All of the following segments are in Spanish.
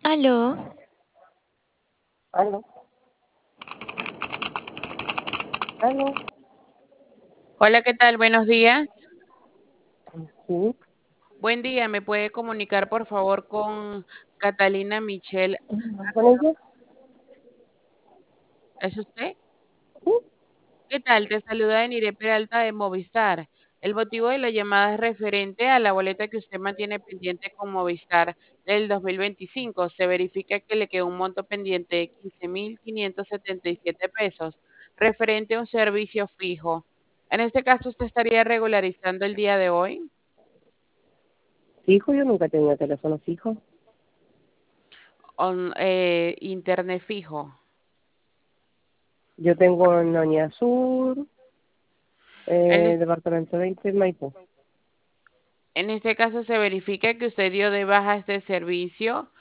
Aló, Aló, aló, Hola, ¿qué tal? Buenos días. sí, Buen día, ¿me puede comunicar por favor con Catalina Michelle? con ella, ¿Es usted? sí, ¿Qué tal? Te saluda Enire Peralta de Movistar. El motivo de la llamada es referente a la boleta que usted mantiene pendiente con Movistar del 2025. Se verifica que le quedó un monto pendiente de 15.577 pesos, referente a un servicio fijo. En este caso, ¿usted estaría regularizando el día de hoy? fijo, yo nunca he tenido teléfono fijo. Internet fijo. Yo tengo en Noña Sur, En, es- departamento 20, Maipú. en este caso se verifica que usted dio de baja este servicio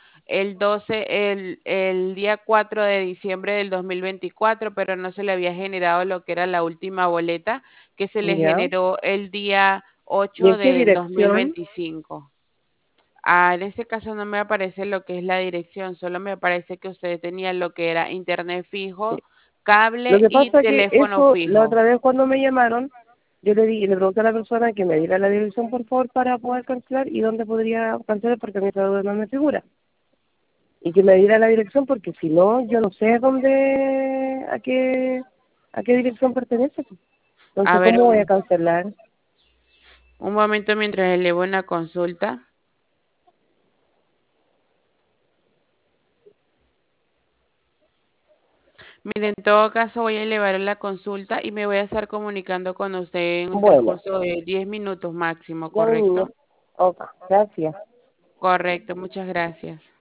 el día 4 de diciembre del 2024, pero no se le había generado lo que era la última boleta que se le ¿Ya? generó el día ¿Y 8 en qué del dirección? 2025. En este caso no me aparece lo que es la dirección, solo me aparece que usted tenía lo que era internet Sí. fijo, Lo cable que y pasa es que teléfono eso, la fijo. otra vez cuando me llamaron, yo le pregunté a la persona que me diera la dirección, por favor, para poder cancelar y dónde podría cancelar porque a mi trabajo no me figura. Y que me diera la dirección porque si no, yo no sé dónde, a qué dirección pertenece. A Entonces, ver, ¿cómo voy a cancelar? un momento mientras elevo una consulta. Mire, en todo caso voy a elevar la consulta y me voy a estar comunicando con usted en un Bueno, transcurso de 10 minutos máximo, ya mi ¿correcto? niño. Ok, gracias. Correcto, muchas gracias.